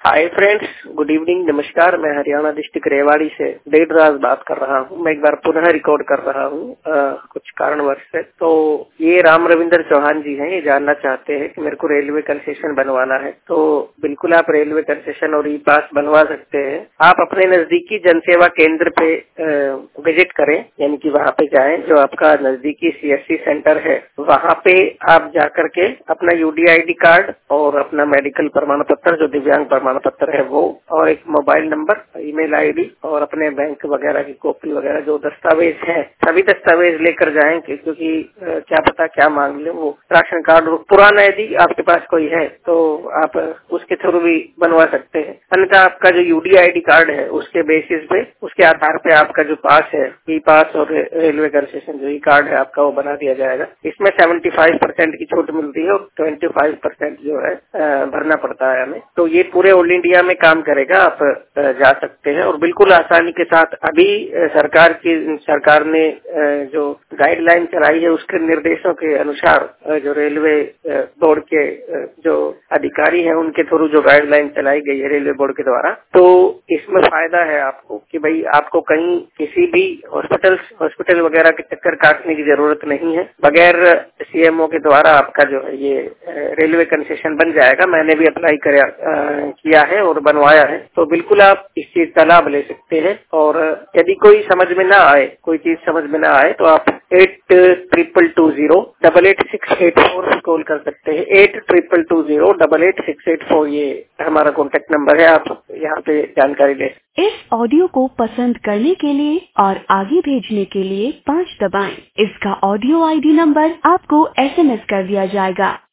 Hi friends, good evening, नमस्कार। मैं Haryana district Rewari से देवराज बात कर रहा हूँ। मैं एक बार पुनः रिकॉर्ड कर रहा हूँ कुछ कारणवश से। तो ये राम रविंदर चौहान जी हैं, ये जानना चाहते हैं कि मेरे को रेलवे कंसेशन बनवाना है। तो बिल्कुल आप रेलवे कंसेशन और ई पास बनवा सकते हैं। आप अपने नजदीकी जनसेवा केंद्र पे विजिट करें, यानी कि वहाँ पे जाएं, जो आपका नजदीकी CSC सेंटर है वहाँ पे आप जाकर के अपना UDID कार्ड और अपना मेडिकल प्रमाण पत्र, जो दिव्यांग प्रमाण पत्र है वो, और एक मोबाइल नंबर, ईमेल ID और अपने बैंक वगैरह की कॉपी वगैरह जो दस्तावेज है, सभी दस्तावेज लेकर जाएं, क्योंकि क्या पता क्या मांग ले वो। राशन कार्ड पुराना यदि आपके पास कोई है तो आप उसके थ्रू भी बनवा सकते हैं। अन्यथा आपका जो UDID कार्ड है उसके बेसिस पे, उसके आधार पे आपका जो पास है, ई पास और रेलवे कंसेशन जो ई कार्ड है आपका, वो बना दिया जाएगा। इसमें 75% की छूट मिलती है और 25% जो है भरना पड़ता है हमें। तो ये पूरे ऑल इंडिया में काम करेगा। आप जा सकते हैं और बिल्कुल आसानी के साथ। अभी सरकार ने जो गाइडलाइन चलाई है उसके निर्देशों के अनुसार जो रेलवे बोर्ड के जो अधिकारी हैं उनके थ्रू जो गाइडलाइन चलाई गई है रेलवे बोर्ड के द्वारा, तो इसमें फायदा है आपको कि भाई आपको कहीं किसी भी हॉस्पिटल वगैरह के चक्कर काटने की जरूरत नहीं है। बगैर CMO के द्वारा आपका जो है ये रेलवे कंसेशन बन जाएगा। मैंने भी अप्लाई किया है और बनवाया है। तो बिल्कुल आप इस चीज का लाभ ले सकते हैं। और यदि कोई समझ में ना आए, कोई चीज समझ में ना आए, तो आप 8222088684 कॉल कर सकते हैं। 8222088684 ये हमारा कॉन्टेक्ट नंबर है। आप यहाँ पे जानकारी ले सकते हैं। इस ऑडियो को पसंद करने के लिए और आगे भेजने के लिए 5 दबाएं। इसका ऑडियो ID नंबर आपको SMS कर दिया जाएगा।